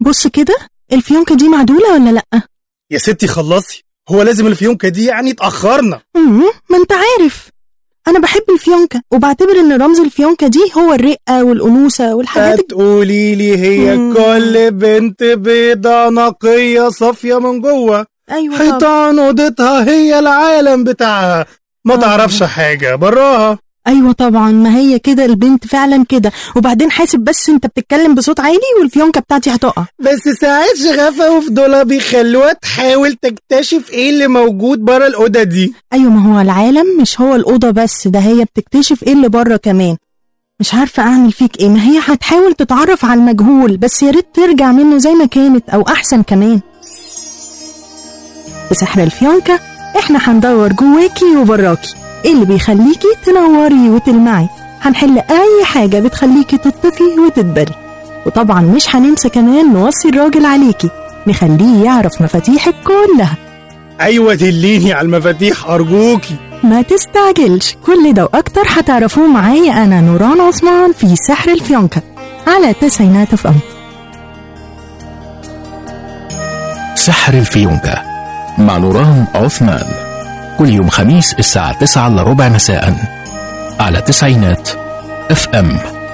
بص كده، الفيونكة دي معدولة ولا لأ؟ يا ستي خلصي، هو لازم الفيونكة دي يعني اتأخرنا؟ ما انت عارف انا بحب الفيونكة، وبعتبر ان رمز الفيونكة دي هو الرقة والأنوثة والحاجات تقولي لي هي كل بنت بيضة نقية صافية من جوه. ايوه حيطان اوضتها هي العالم بتاعها، ما تعرفش حاجة براها. ايوه طبعا، ما هي كده البنت فعلا كده. وبعدين حاسب بس، انت بتتكلم بصوت عالي والفيونكة بتاعتي هتقع. بس ساعات شغفة وفضولها بيخلوها تحاول تكتشف ايه اللي موجود برا الأوضة دي. ايوه، ما هو العالم مش هو الأوضة بس، ده هي بتكتشف ايه اللي بره كمان. مش عارفة اعمل فيك ايه، ما هي هتحاول تتعرف على المجهول، بس يا ريت ترجع منه زي ما كانت او احسن كمان. بسحر الفيونكة احنا هندور جواكي وبراكي ايه اللي بيخليكي تنوري وتلمعي. هنحل اي حاجة بتخليكي تطفي وتدبري، وطبعا مش هننسى كمان نوصي الراجل عليكي، نخليه يعرف مفاتيحك كلها. ايوه دليني على المفاتيح ارجوكي. ما تستعجلش، كل ده واكتر هتعرفوه معايا انا نوران عثمان في سحر الفيونكة على تسعينات FM. سحر الفيونكة مع نوران عثمان، كل يوم خميس الساعة 9:15 مساء على تسعينات FM.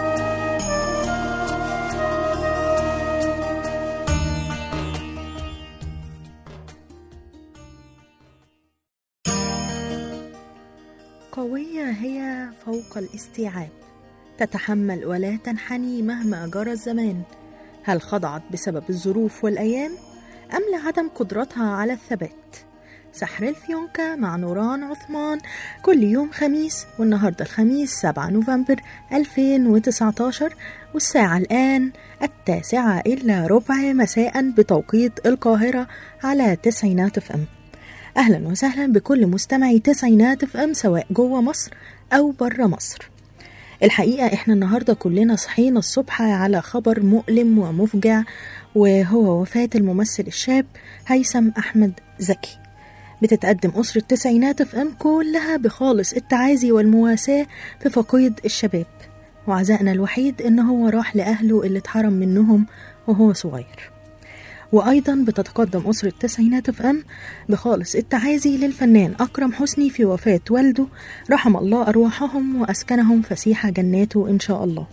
قوية هي فوق الاستيعاب، تتحمل ولا تنحني مهما جرى الزمان. هل خضعت بسبب الظروف والأيام أم لعدم قدرتها على الثبات؟ سحر الفيونكة مع نوران عثمان كل يوم خميس، والنهاردة الخميس 7 نوفمبر 2019، والساعة الآن 9:15 مساء بتوقيت القاهرة على تسعينات FM. أهلا وسهلا بكل مستمعي تسعينات FM سواء جوه مصر أو بره مصر. الحقيقة احنا النهاردة كلنا صحينا الصبح على خبر مؤلم ومفجع، وهو وفاة الممثل الشاب هيثم أحمد زكي. بتتقدم أسرة تسعينات FM كلها بخالص التعازي والمواساة في فقيد الشباب، وعزائنا الوحيد إن هو راح لأهله اللي اتحرم منهم وهو صغير. وأيضا بتتقدم أسرة تسعينات FM بخالص التعازي للفنان أكرم حسني في وفاة والده، رحم الله أرواحهم وأسكنهم فسيح جناته إن شاء الله.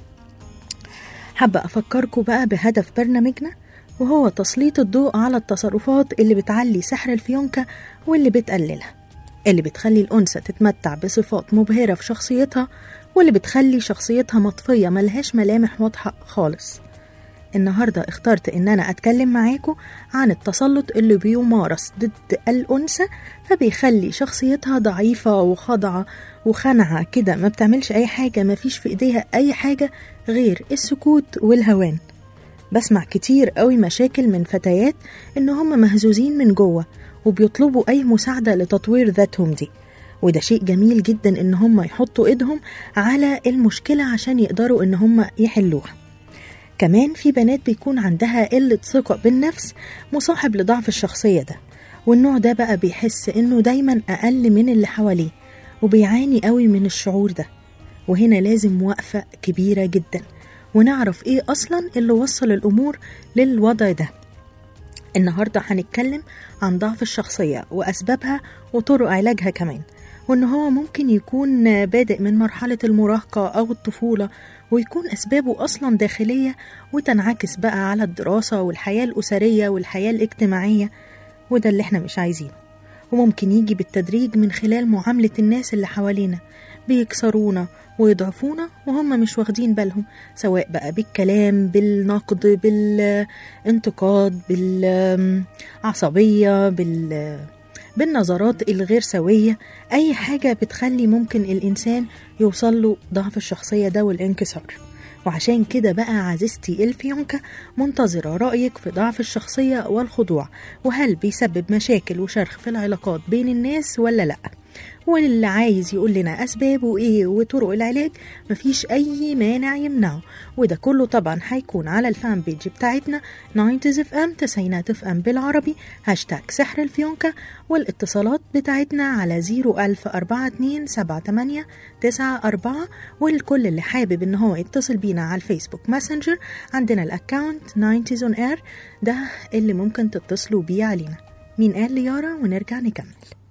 حابة أفكركم بقى بهدف برنامجنا، وهو تسليط الضوء على التصرفات اللي بتعلي سحر الفيونكة واللي بتقللها، اللي بتخلي الأنثى تتمتع بصفات مبهرة في شخصيتها، واللي بتخلي شخصيتها مطفية ملهاش ملامح واضحة خالص. النهاردة اخترت ان انا اتكلم معاكم عن التسلط اللي بيمارس ضد الأنثى، فبيخلي شخصيتها ضعيفة وخاضعة وخنعة كده، ما بتعملش اي حاجة، ما فيش في ايديها اي حاجة غير السكوت والهوان. بسمع كتير قوي مشاكل من فتيات ان هم مهزوزين من جوه وبيطلبوا اي مساعدة لتطوير ذاتهم دي، وده شيء جميل جدا ان هم يحطوا ايدهم على المشكلة عشان يقدروا ان هم يحلوها. كمان في بنات بيكون عندها قلة ثقة بالنفس مصاحب لضعف الشخصية ده، والنوع ده بقى بيحس انه دايما اقل من اللي حواليه، وبيعاني قوي من الشعور ده. وهنا لازم وقفة كبيرة جدا، ونعرف ايه اصلا اللي وصل الامور للوضع ده. النهاردة هنتكلم عن ضعف الشخصية واسبابها وطرق علاجها كمان، وان هو ممكن يكون بادئ من مرحلة المراهقة او الطفولة، ويكون أسبابه أصلا داخلية وتنعكس بقى على الدراسة والحياة الأسرية والحياة الاجتماعية، وده اللي احنا مش عايزينه. وممكن يجي بالتدريج من خلال معاملة الناس اللي حوالينا، بيكسرونا ويضعفونا وهم مش واخدين بالهم، سواء بقى بالكلام، بالنقد، بالانتقاد، بالعصبية، بالنظرات الغير سوية، أي حاجة بتخلي ممكن الإنسان يوصل له ضعف الشخصية ده والانكسار. وعشان كده بقى عزيزتي الفيونكة منتظرة رأيك في ضعف الشخصية والخضوع، وهل بيسبب مشاكل وشرخ في العلاقات بين الناس ولا لأ؟ واللي عايز يقول لنا أسبابه إيه وطرق العلاج مفيش أي مانع يمنعه. وده كله طبعا هيكون على الفان بيج بتاعتنا 90s FM تسعينات FM بالعربي هاشتاج سحر الفيونكة. والاتصالات بتاعتنا على 010427894. والكل اللي حابب ان هو يتصل بينا على الفيسبوك ماسنجر عندنا الاكاونت 90s on air، ده اللي ممكن تتصلوا بيه علينا. مين قال لي يارا ونرجع نكمل.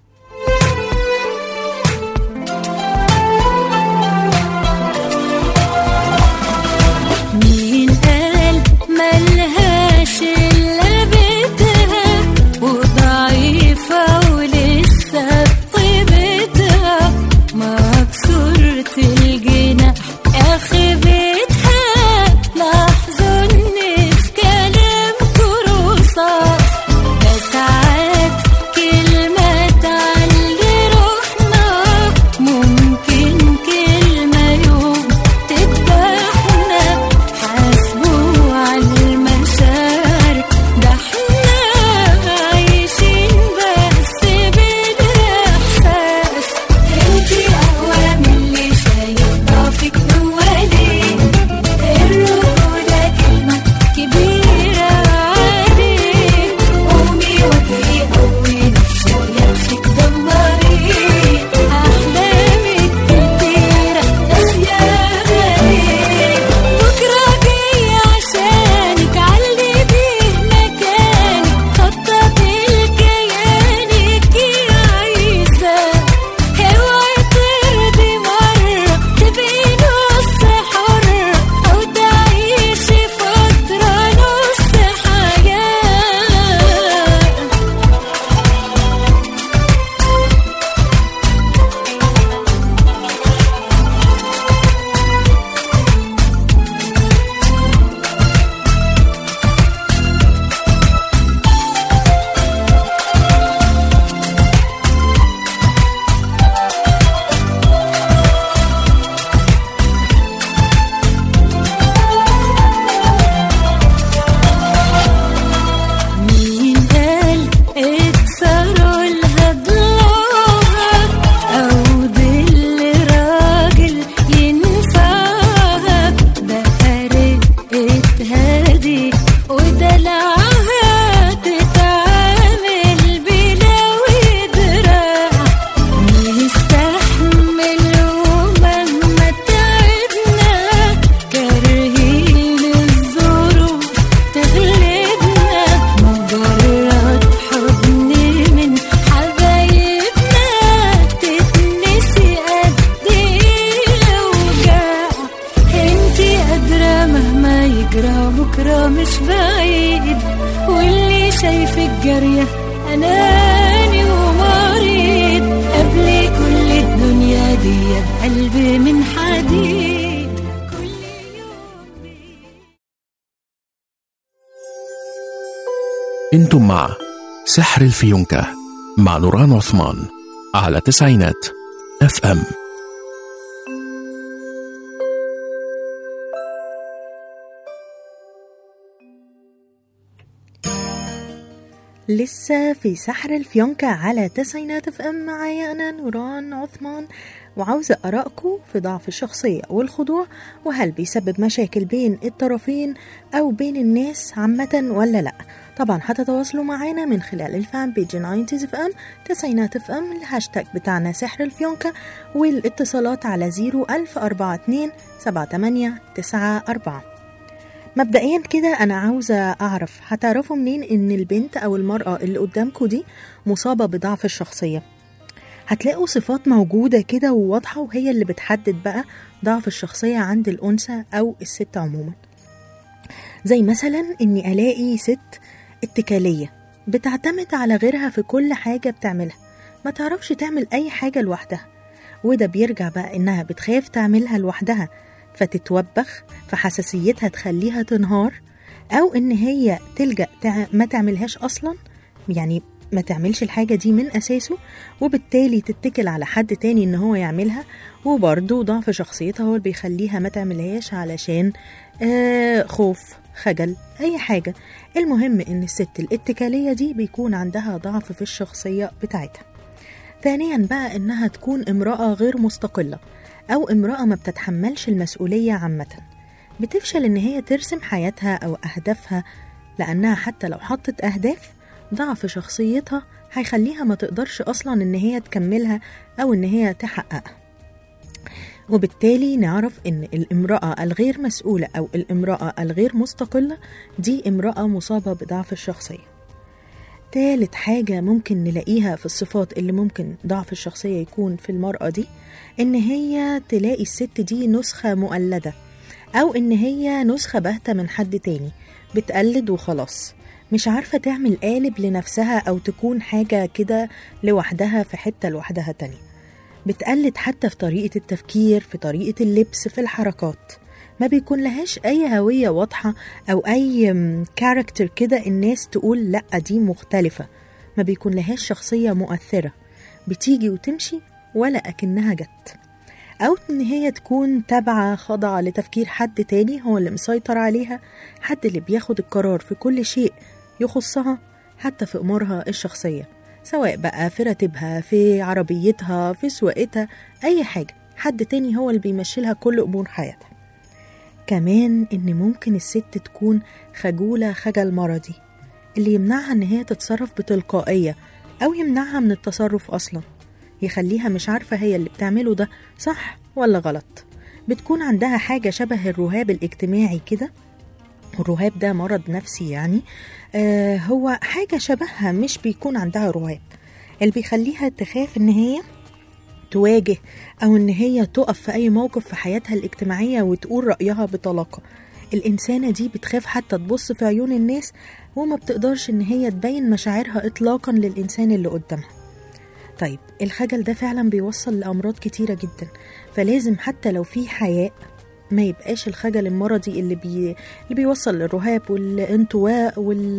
مين قال ملهاش إلا بيتها وضعيفة ولسه بطيبتها مكسورة الجناح آخي بيتها لحظني في كلام كروسات ده ساعات كلمة تعلي روحنا ممكن كلمة يوم تذبحنا حاسبوا على المشاعر ده احنا عايشين بس بالإحساس. انتي أقوى من اللي شايف ضعفك جوالي الرجولة كلمة كبيرة عليك قومي واجهي قوي نفسك نفسك دمري أحلامك كتيرة ناسية غيرك بكرة جاي عشانك علي بيه مكانك خططي لكيانك يا عيسى اوعي ترضي مرة تبقي نص حرة أو تعيشي فترة نص حياة. مين قال اكسروا لها ضلوعها أو ظل راجل ينفعها ده رقتها دي ودلعها تتعامل بلا ودراع نستحمل ومهما تعبنا كارهين الظروف تغلبنا مجرد حضن من حبايبنا تتنسي قد ايه الأوجاع. انتي قادرة مهما يجرى بكرة مش بعيد واللي شايفك جارية أناني ومريض قبل كل الدنيا دي بقلبي من حديد كل يوم انتم مع سحر الفيونكة مع نوران عثمان على تسعينات FM. لسه في سحر الفيونكة على تسعينات FM معايا أنا نوران عثمان، وعاوزة أراءكم في ضعف الشخصية والخضوع، وهل بيسبب مشاكل بين الطرفين أو بين الناس عامة ولا لأ. طبعا هتتواصلوا معانا من خلال الفان بيج 90s FM تسعينات FM الهاشتاج بتاعنا سحر الفيونكة، والاتصالات على 010427894. مبدئيا كده أنا عاوزة أعرف، هتعرفوا منين إن البنت أو المرأة اللي قدامكم دي مصابة بضعف الشخصية؟ هتلاقوا صفات موجودة كده وواضحة، وهي اللي بتحدد بقى ضعف الشخصية عند الأنثى أو الست عموما. زي مثلا إني ألاقي ست اتكالية بتعتمد على غيرها في كل حاجة بتعملها، ما تعرفش تعمل أي حاجة لوحدها، وده بيرجع بقى إنها بتخاف تعملها لوحدها فتتوبخ، فحساسيتها تخليها تنهار، أو إن هي تلجأ ما تعملهاش أصلا، يعني ما تعملش الحاجة دي من أساسه، وبالتالي تتكل على حد تاني إن هو يعملها. وبرضو ضعف شخصيتها هو اللي بيخليها ما تعملهاش علشان خوف، خجل، أي حاجة. المهم إن الست الاتكالية دي بيكون عندها ضعف في الشخصية بتاعتها. ثانيا بقى إنها تكون امرأة غير مستقلة أو امرأة ما بتتحملش المسؤولية عامة، بتفشل إن هي ترسم حياتها أو أهدافها، لأنها حتى لو حطت أهداف ضعف شخصيتها هيخليها ما تقدرش أصلا إن هي تكملها أو إن هي تحققها. وبالتالي نعرف إن الامرأة الغير مسؤولة أو الامرأة الغير مستقلة دي امرأة مصابة بضعف الشخصية. ثالث حاجة ممكن نلاقيها في الصفات اللي ممكن ضعف الشخصية يكون في المرأة دي، إن هي تلاقي الست دي نسخة مقلدة أو إن هي نسخة باهتة من حد تاني، بتقلد وخلاص، مش عارفة تعمل قالب لنفسها أو تكون حاجة كده لوحدها في حتة لوحدها تانية. بتقلد حتى في طريقة التفكير، في طريقة اللبس، في الحركات، ما بيكون لهاش أي هوية واضحة أو أي كاركتر كده الناس تقول لأ دي مختلفة، ما بيكون لهاش شخصية مؤثرة، بتيجي وتمشي ولا أكنها جت. أو إن هي تكون تابعة خاضعة لتفكير حد تاني هو اللي مسيطر عليها، حد اللي بياخد القرار في كل شيء يخصها، حتى في أمورها الشخصية، سواء بقى في راتبها، في عربيتها، في سواقتها، أي حاجة، حد تاني هو اللي بيمشيلها كل أمور حياتها. كمان إن ممكن الست تكون خجولة خجل مرضي، اللي يمنعها إن هي تتصرف بتلقائية أو يمنعها من التصرف أصلا، يخليها مش عارفة هي اللي بتعمله ده صح ولا غلط. بتكون عندها حاجة شبه الرهاب الاجتماعي كده، الرهاب ده مرض نفسي يعني، هو حاجة شبهها، مش بيكون عندها رهاب، اللي بيخليها تخاف إن هي تواجه أو إن هي تقف في أي موقف في حياتها الاجتماعية وتقول رأيها بطلاقة. الإنسانة دي بتخاف حتى تبص في عيون الناس، وما بتقدرش إن هي تبين مشاعرها إطلاقا للإنسان اللي قدامها. طيب الخجل ده فعلا بيوصل لأمراض كتيرة جدا، فلازم حتى لو في حياء ما يبقاش الخجل المرضي اللي بيوصل للرهاب والانطواء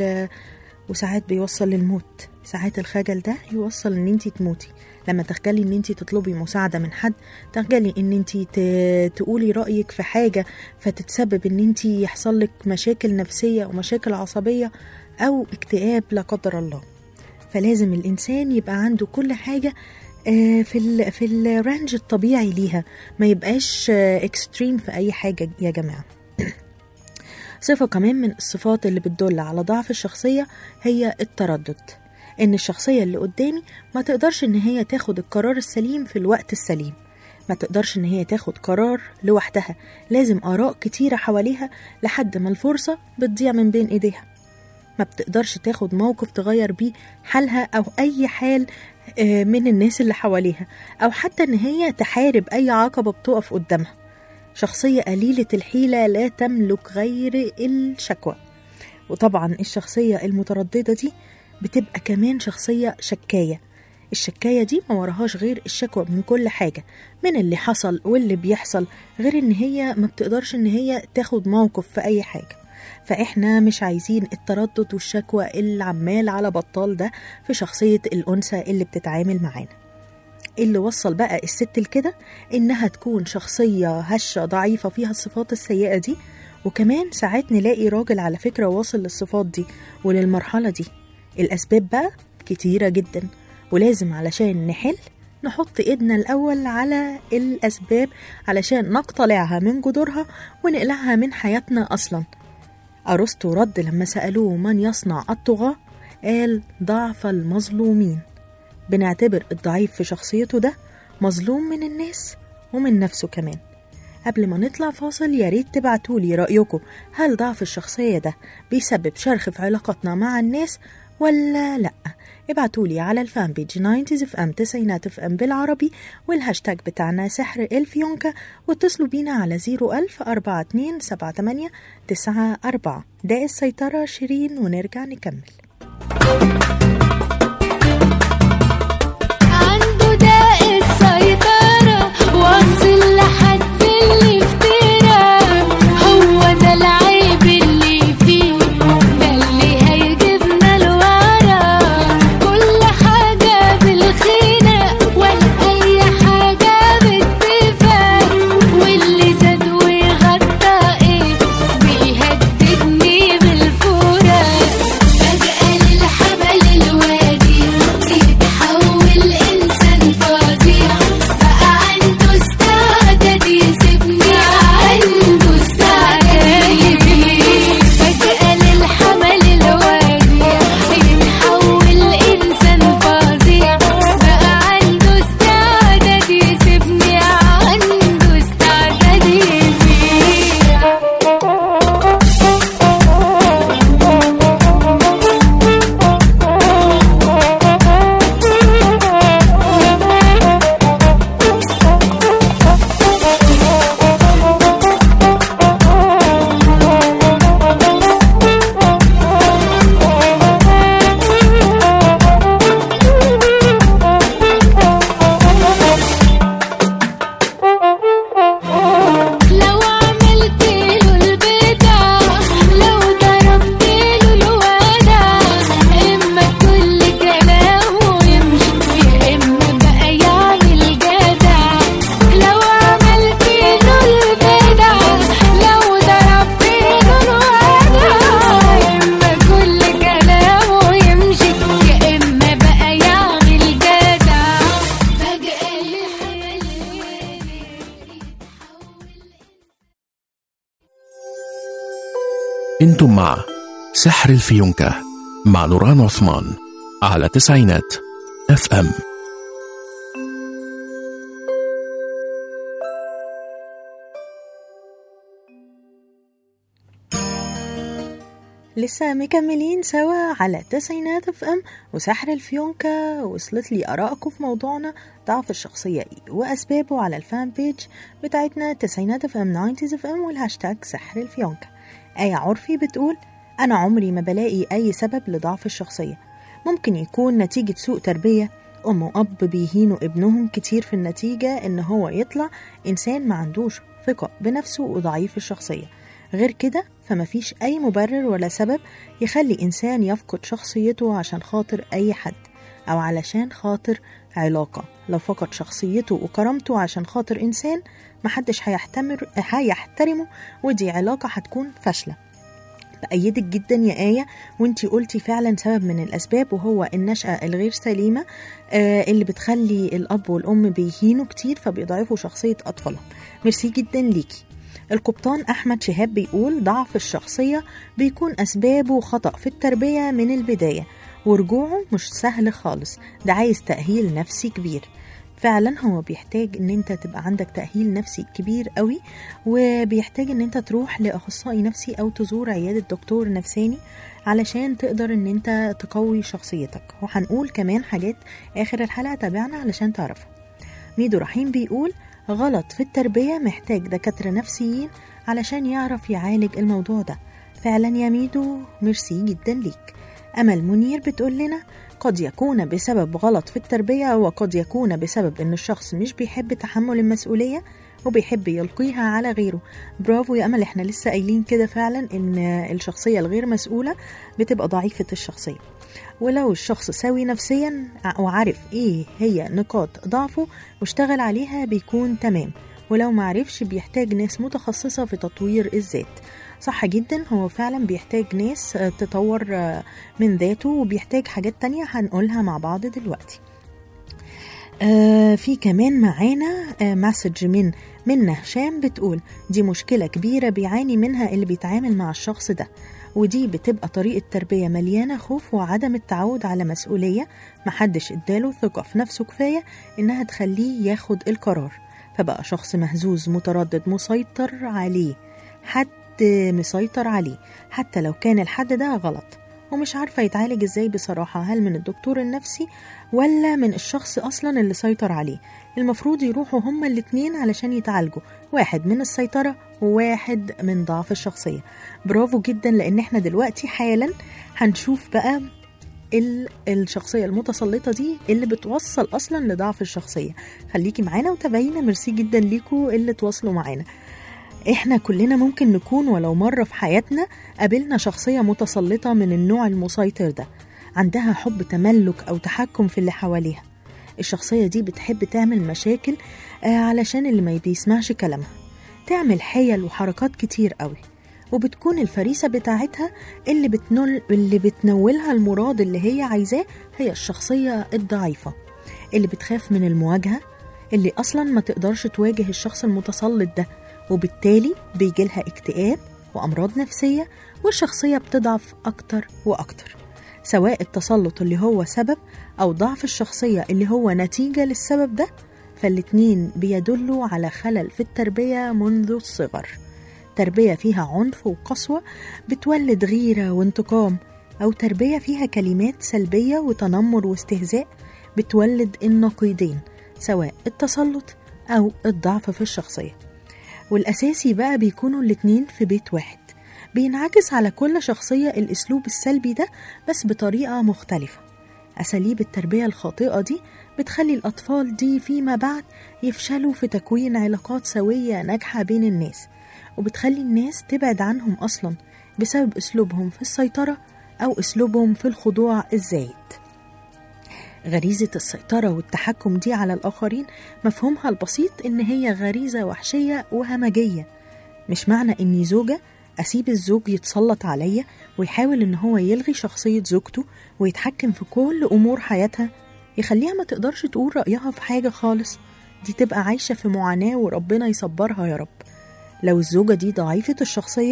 وساعات بيوصل للموت. ساعات الخجل ده يوصل ان انتي تموتي، لما تخجلي ان انتي تطلبي مساعدة من حد، تخجلي ان انتي تقولي رأيك في حاجة فتتسبب ان انتي يحصل لك مشاكل نفسية ومشاكل عصبية او اكتئاب لا قدر الله. فلازم الإنسان يبقى عنده كل حاجة في الرانج الطبيعي ليها، ما يبقاش اكستريم في أي حاجة يا جماعة. صفة كمان من الصفات اللي بتدل على ضعف الشخصية هي التردد، إن الشخصية اللي قدامي ما تقدرش إن هي تاخد القرار السليم في الوقت السليم، ما تقدرش إن هي تاخد قرار لوحدها، لازم آراء كتيرة حواليها لحد ما الفرصة بتضيع من بين إيديها. ما بتقدرش تاخد موقف تغير بيه حالها أو أي حال من الناس اللي حواليها، أو حتى إن هي تحارب أي عقبة بتقف قدامها. شخصية قليلة الحيلة لا تملك غير الشكوى. وطبعا الشخصية المترددة دي بتبقى كمان شخصية شكاية. الشكاية دي ما وراهاش غير الشكوى من كل حاجة، من اللي حصل واللي بيحصل، غير إن هي ما بتقدرش إن هي تاخد موقف في أي حاجة. فإحنا مش عايزين التردد والشكوى العمال على بطال ده في شخصية الأنثى اللي بتتعامل معانا. اللي وصل بقى الست لكده إنها تكون شخصية هشة ضعيفة فيها الصفات السيئة دي. وكمان ساعات نلاقي راجل على فكرة واصل للصفات دي وللمرحلة دي. الأسباب بقى كتيرة جدا، ولازم علشان نحل نحط إيدنا الأول على الأسباب علشان نقتلعها من جذورها ونقلعها من حياتنا أصلا. أرسطو رد لما سألوه من يصنع الطغاة، قال ضعف المظلومين. بنعتبر الضعيف في شخصيته ده مظلوم من الناس ومن نفسه كمان. قبل ما نطلع فاصل يا ريت تبعتولي رأيكم، هل ضعف الشخصية ده بيسبب شرخ في علاقتنا مع الناس ولا لأ؟ ابعتولي على الفان بيج 90s FM 90 FM بالعربي والهاشتاج بتاعنا سحر الفيونكة، واتصلوا بينا على 010427894. ده السيطرة شيرين ونرجع نكمل. عنده داء السيطرة واصل لحد اللي افترى، هو ده العيب اللي فيه، ده اللي هيجيبنا لورا. كل حاجة بالخينة ولا أي حاجة باتفاق، واللي زاد وغطى ايه بيهددني بالفراق. فجأة للحبل انتم مع سحر الفيونكة مع نوران عثمان على تسعينات FM. لسه مكملين سوا على تسعينات FM وسحر الفيونكة. وصلت لي آرائكم في موضوعنا ضعف الشخصية إيه وأسبابه على الفان بيج بتاعتنا تسعينات FM 90s FM والهاشتاج سحر الفيونكة. آية عرفي بتقول: أنا عمري ما بلاقي أي سبب لضعف الشخصية. ممكن يكون نتيجة سوء تربية، أم وأب بيهينوا ابنهم كتير، في النتيجة إن هو يطلع إنسان ما عندوش ثقة بنفسه وضعيف الشخصية. غير كده فمفيش أي مبرر ولا سبب يخلي إنسان يفقد شخصيته عشان خاطر أي حد أو علشان خاطر علاقة. لو فقد شخصيته وكرامته عشان خاطر إنسان محدش هيحترمه، ودي علاقة هتكون فاشلة. بأيدك جدا يا آية، وانتي قلتي فعلا سبب من الأسباب، وهو النشأة الغير سليمة اللي بتخلي الأب والأم بيهينوا كتير فبيضعفوا شخصية أطفالهم. ميرسي جدا ليكي. القبطان أحمد شهاب بيقول: ضعف الشخصية بيكون أسبابه خطأ في التربية من البداية، ورجوعه مش سهل خالص، ده عايز تأهيل نفسي كبير. فعلا هو بيحتاج ان انت تبقى عندك تأهيل نفسي كبير قوي، وبيحتاج ان انت تروح لأخصائي نفسي او تزور عيادة دكتور نفساني علشان تقدر ان انت تقوي شخصيتك. وهنقول كمان حاجات اخر الحلقة، تابعنا علشان تعرفها. ميدو رحيم بيقول: غلط في التربية محتاج دكاترة نفسيين علشان يعرف يعالج الموضوع ده. فعلا يا ميدو، ميرسي جدا ليك. أمل منير بتقول لنا: قد يكون بسبب غلط في التربية، وقد يكون بسبب ان الشخص مش بيحب تحمل المسؤولية وبيحب يلقيها على غيره. برافو يا أمل، احنا لسه قايلين كده فعلا ان الشخصية الغير مسؤولة بتبقى ضعيفة الشخصية. ولو الشخص سوي نفسيا وعارف ايه هي نقاط ضعفه واشتغل عليها بيكون تمام، ولو معرفش بيحتاج ناس متخصصة في تطوير الذات. صح جدا، هو فعلا بيحتاج ناس تطور من ذاته، وبيحتاج حاجات تانية هنقولها مع بعض دلوقتي. في كمان معانا مسج من هشام بتقول: دي مشكلة كبيرة بيعاني منها اللي بيتعامل مع الشخص ده، ودي بتبقى طريقة تربية مليانة خوف وعدم التعود على مسؤولية، محدش اداله ثقة في نفسه كفاية انها تخليه ياخد القرار، فبقى شخص مهزوز متردد مسيطر عليه، مسيطر عليه حتى لو كان الحد ده غلط، ومش عارفة يتعالج ازاي بصراحة. هل من الدكتور النفسي ولا من الشخص اصلا اللي سيطر عليه؟ المفروض يروحوا هما الاتنين علشان يتعالجوا، واحد من السيطرة وواحد من ضعف الشخصية. برافو جدا، لان احنا دلوقتي حالا هنشوف بقى الشخصية المتسلطة دي اللي بتوصل اصلا لضعف الشخصية. خليكي معانا وتابعينا. ميرسي جدا ليكوا اللي تواصلوا معانا. احنا كلنا ممكن نكون ولو مرة في حياتنا قابلنا شخصية متسلطة من النوع المسيطر ده، عندها حب تملك او تحكم في اللي حواليها. الشخصية دي بتحب تعمل مشاكل علشان اللي ما بيسمعش كلامها، تعمل حيل وحركات كتير قوي، وبتكون الفريسة بتاعتها اللي بتنولها المراد اللي هي عايزاه هي الشخصية الضعيفة اللي بتخاف من المواجهة، اللي أصلا ما تقدرش تواجه الشخص المتسلط ده، وبالتالي بيجيلها اكتئاب وأمراض نفسية، والشخصية بتضعف أكتر وأكتر. سواء التسلط اللي هو سبب أو ضعف الشخصية اللي هو نتيجة للسبب ده، فالاتنين بيدلوا على خلل في التربية منذ الصغر. تربية فيها عنف وقسوة بتولد غيرة وانتقام، أو تربية فيها كلمات سلبية وتنمر واستهزاء بتولد النقيضين، سواء التسلط أو الضعف في الشخصية. والأساسي بقى بيكونوا الاتنين في بيت واحد، بينعكس على كل شخصية الأسلوب السلبي ده بس بطريقة مختلفة. أساليب التربية الخاطئة دي بتخلي الأطفال دي فيما بعد يفشلوا في تكوين علاقات سوية ناجحة بين الناس، وبتخلي الناس تبعد عنهم أصلا بسبب أسلوبهم في السيطرة أو أسلوبهم في الخضوع الزايد. غريزة السيطرة والتحكم دي على الآخرين مفهومها البسيط إن هي غريزة وحشية وهمجية. مش معنى إني زوجة أسيب الزوج يتسلط عليا ويحاول إن هو يلغي شخصية زوجته ويتحكم في كل أمور حياتها، يخليها ما تقدرش تقول رأيها في حاجة خالص. دي تبقى عايشة في معاناة وربنا يصبرها يا رب. لو الزوجة دي ضعيفة الشخصية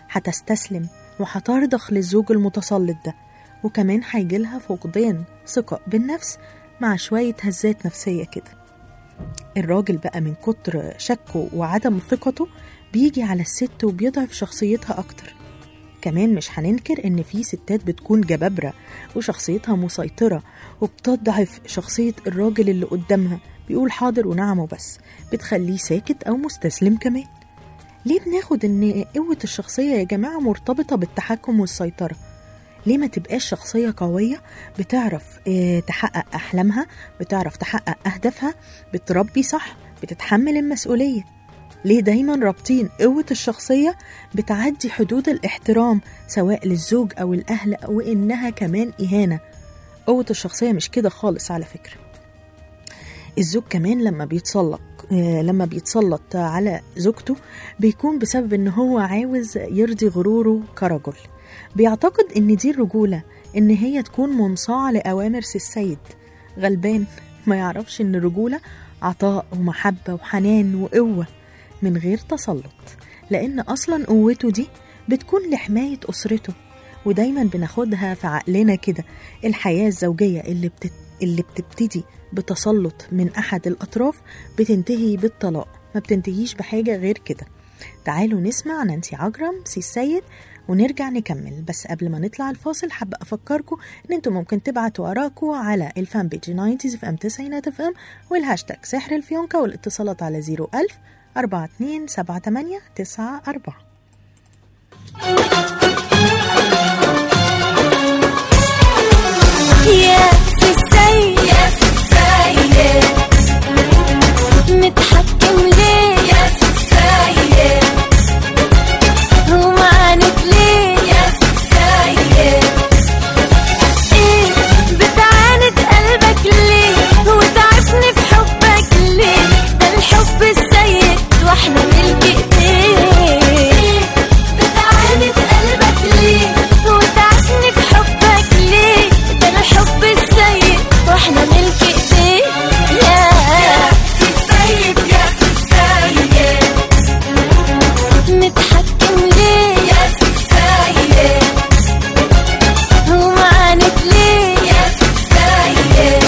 هتستسلم وهترضخ للزوج المتسلط ده، وكمان هيجيلها فقدان ثقة بالنفس مع شوية هزات نفسية كده. الراجل بقى من كتر شكه وعدم ثقته بيجي على الست وبيضعف شخصيتها أكتر. كمان مش هننكر إن في ستات بتكون جبابرة وشخصيتها مسيطرة وبتضعف شخصية الراجل اللي قدامها، بيقول حاضر ونعم وبس، بتخليه ساكت أو مستسلم كمان. ليه بناخد إن قوة الشخصية يا جماعة مرتبطة بالتحكم والسيطرة؟ ليه ما تبقاش شخصية قوية بتعرف تحقق أحلامها، بتعرف تحقق أهدافها، بتربي صح، بتتحمل المسؤولية؟ ليه دايما رابطين قوة الشخصية بتعدي حدود الاحترام سواء للزوج أو الأهل، أو إنها كمان إهانة؟ قوة الشخصية مش كده خالص على فكرة. الزوج كمان لما بيتسلط على زوجته بيكون بسبب إن هو عاوز يرضي غروره كرجل، بيعتقد إن دي الرجولة، إن هي تكون منصاعة لأوامر السيد. غلبان ما يعرفش إن الرجولة عطاء ومحبة وحنان وقوة من غير تسلط، لأن أصلا قوته دي بتكون لحماية أسرته. ودايما بناخدها في عقلنا كده، الحياة الزوجية اللي بتبتدي بتسلط من أحد الأطراف بتنتهي بالطلاق، ما بتنتهيش بحاجة غير كده. تعالوا نسمع نانسي عجرم سي السيد ونرجع نكمل. بس قبل ما نطلع الفاصل حابة أفكركم إن أنتم ممكن تبعتوا آراءكم على الفان بيج 90s FM 90 والهاشتاج سحر الفيونكة، والاتصالات على 01000 4278 94. يا سيد يا سيد متحكم ليه يا سيد، ومعاند ليه يا سيد، ايه بتعاند قلبك ليه، وتعبني في حبك ليه، ده الحب السيد واحنا ملك ايديه. بتعاند قلبك ليه، وتعبني في حبك ليه، ده الحب السيد واحنا ملك ايديه. يا سيد يا سيد متحكم ليه يا سيد، ومعاند ليه يا سيد،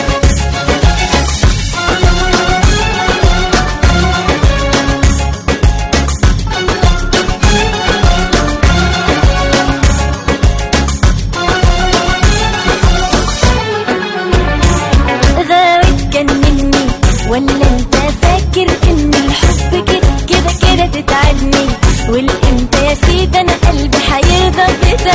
غاوي تجنني ولا انت فاكر ان الحب كده كده تتعبني؟ والامتى يا سيدي انا قلبي هيرضى كده؟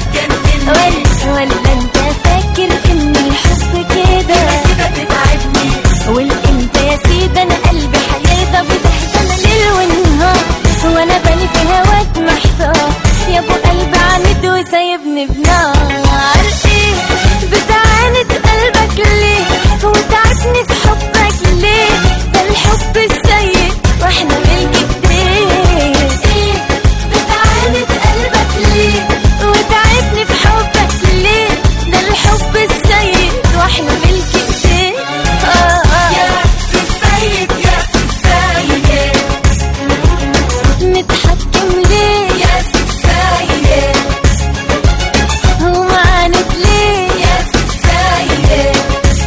ولا انت فاكر ان الحب كده تتعبني؟ والامتى يا سيدي انا قلبي هيرضى بتحزن ليل ونهار، وانا بالي في هواك محتار، يا ابو قلبي عاند وسايبني بنار. ايه بتعاند قلبك ليه، وتعبني في حبك ليه، ده الحب السيد واحنا ملك ايديه. ايه بتعاند قلبك ليه، وتعبني في حبك ليه، ده الحب السيد واحنا ملك ايديه. يا سيد يا سيد متحكم ليه يا سيد، ومعاند ليه يا سيد،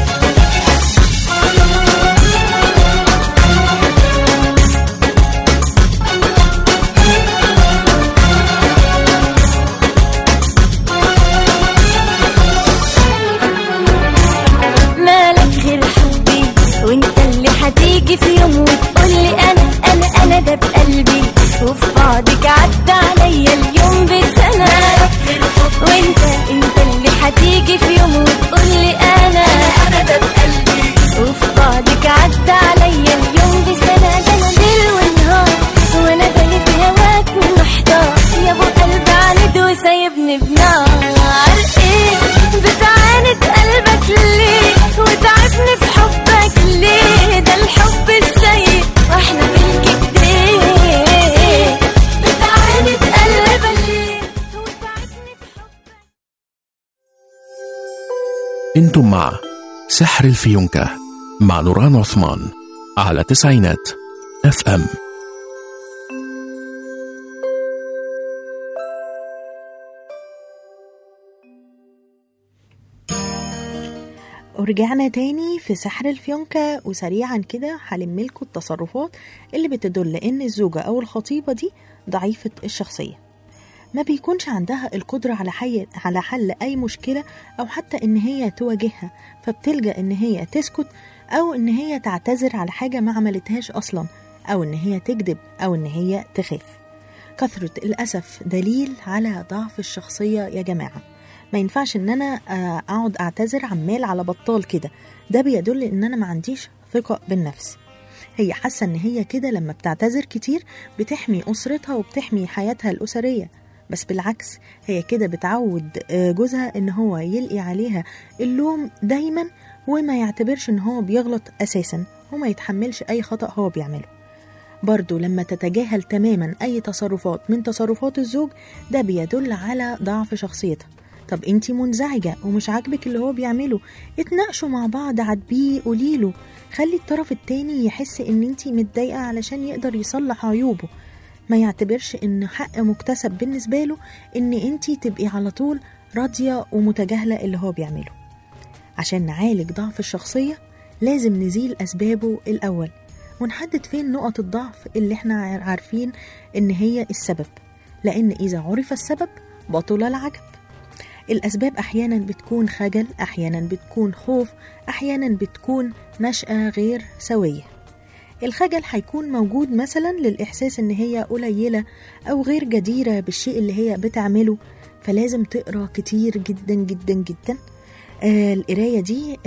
مالك غير حبي، وانت اللي هتيجي في يوم وتقولي انا ده بقلبي، وفي بعدك عدى عليا اليوم بسنة. وانت اللي هتيجي في يوم وتقولي انا ده بقلبي، وفي بعدك عدى عليا اليوم بسنة. ده انا ليل ونهار وانا بالي في هواك محتار، يا ابو قلبي عاند وسايبني بنار. ايه بتعاند قلبك ليه، وتعبني في حبك ليه، ده الحب السيد واحنا ملك ايديه. بتعاند قلبك ليه، وتعبني في حبك. انتم مع سحر الفيونكة مع نوران عثمان على 90 FM. ورجعنا تاني في سحر الفيونكة، وسريعا كده هلملكوا التصرفات اللي بتدل ان الزوجة او الخطيبة دي ضعيفة الشخصية، ما بيكونش عندها القدرة على حل اي مشكلة او حتى ان هي تواجهها، فبتلجأ ان هي تسكت او ان هي تعتذر على حاجة ما عملتهاش اصلا، او ان هي تكذب او ان هي تخاف. كثرة الأسف دليل على ضعف الشخصية يا جماعة. ما ينفعش ان انا اقعد اعتذر عمال على بطال كده، ده بيدل ان انا ما عنديش ثقة بالنفس. هي حاسة ان هي كده لما بتعتذر كتير بتحمي أسرتها وبتحمي حياتها الأسرية، بس بالعكس هي كده بتعود جوزها ان هو يلقي عليها اللوم دايما، وما يعتبرش ان هو بيغلط اساسا، وما يتحملش اي خطأ هو بيعمله. برضو لما تتجاهل تماما اي تصرفات من تصرفات الزوج، ده بيدل على ضعف شخصيتها. طب انتي منزعجة ومش عاجبك اللي هو بيعمله، اتناقشوا مع بعض، عاتبيه، قوليله، خلي الطرف التاني يحس ان انتي متضايقة علشان يقدر يصلح عيوبه. ما يعتبرش ان حق مكتسب بالنسبة له ان انتي تبقي على طول راضية ومتجاهلة اللي هو بيعمله. عشان نعالج ضعف الشخصية لازم نزيل أسبابه الأول، ونحدد فين نقط الضعف اللي احنا عارفين ان هي السبب، لان اذا عرف السبب بطل العجب. الاسباب احيانا بتكون خجل، احيانا بتكون خوف، احيانا بتكون نشأة غير سوية. الخجل هيكون موجود مثلا للاحساس ان هي قليلة او غير جديرة بالشيء اللي هي بتعمله، فلازم تقرأ كتير جدا جدا جدا. القراية دي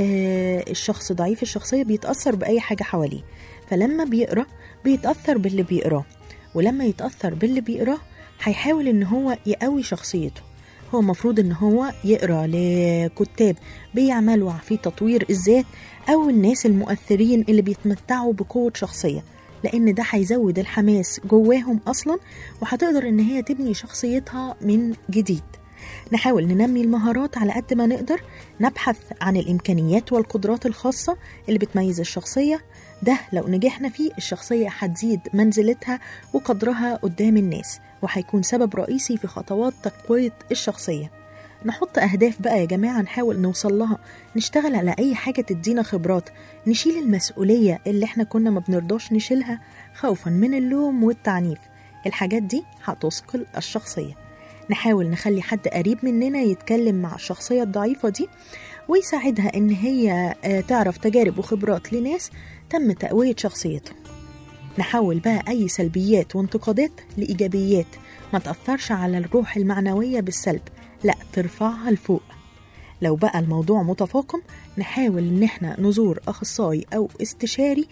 الشخص ضعيف الشخصية بيتأثر بأي حاجة حواليه، فلما بيقرأ بيتأثر باللي بيقراه، ولما يتأثر باللي بيقراه هيحاول ان هو يقوي شخصيته. هو مفروض ان هو يقرأ لكتاب بيعملوا في تطوير الذات، او الناس المؤثرين اللي بيتمتعوا بقوة شخصية، لان ده هيزود الحماس جواهم اصلا، وهتقدر ان هي تبني شخصيتها من جديد. نحاول ننمي المهارات على قد ما نقدر، نبحث عن الإمكانيات والقدرات الخاصة اللي بتميز الشخصية. ده لو نجحنا فيه الشخصية هتزيد منزلتها وقدرها قدام الناس، وهيكون سبب رئيسي في خطوات تقوية الشخصية. نحط أهداف بقى يا جماعة نحاول نوصل لها، نشتغل على أي حاجة تدينا خبرات، نشيل المسؤولية اللي احنا كنا ما بنرضاش نشيلها خوفا من اللوم والتعنيف. الحاجات دي هتثقل الشخصية. نحاول نخلي حد قريب مننا يتكلم مع الشخصية الضعيفة دي ويساعدها ان هي تعرف تجارب وخبرات لناس تم تقوية شخصيتها. نحول بقى اي سلبيات وانتقادات لإيجابيات، ما تأثرش على الروح المعنوية بالسلب، لا ترفعها لفوق. لو بقى الموضوع متفاقم نحاول ان احنا نزور اخصائي او استشاري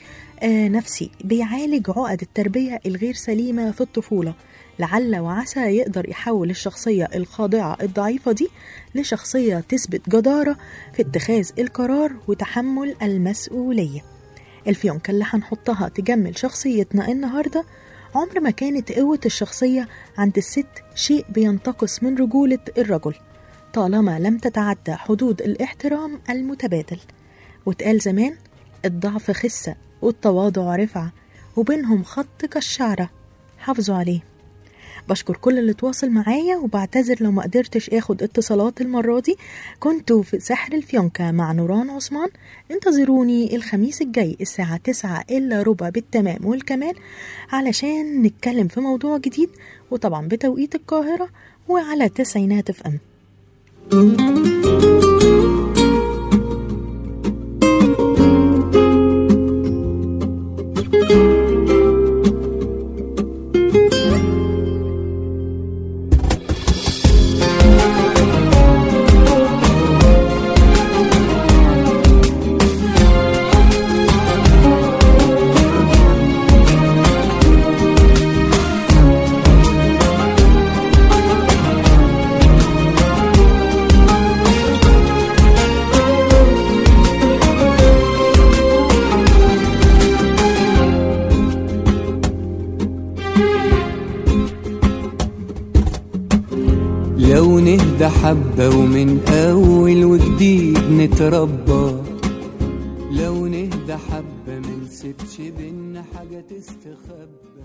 نفسي بيعالج عقد التربية الغير سليمة في الطفولة، لعل وعسى يقدر يحول الشخصية الخاضعة الضعيفة دي لشخصية تثبت جدارة في اتخاذ القرار وتحمل المسؤولية. الفيونكة اللي هنحطها تجمل شخصيتنا النهاردة: عمر ما كانت قوة الشخصية عند الست شيء بينتقص من رجولة الرجل، طالما لم تتعدى حدود الاحترام المتبادل. واتقال زمان: الضعف خسة والتواضع رفعة، وبينهم خط كالشعرة. حافظوا عليه. بشكر كل اللي تواصل معايا، وبعتذر لو ما قدرتش اخد اتصالات المرة دي. كنتوا في سحر الفيونكة مع نوران عثمان. انتظروني الخميس الجاي الساعة 9:15 بالتمام والكمال، علشان نتكلم في موضوع جديد، وطبعا بتوقيت القاهرة وعلى 90 FM. لو نهدى حبة ومن أول وجديد نتربى، لو نهدى حبة منسيبش بينا حاجة تستخبى.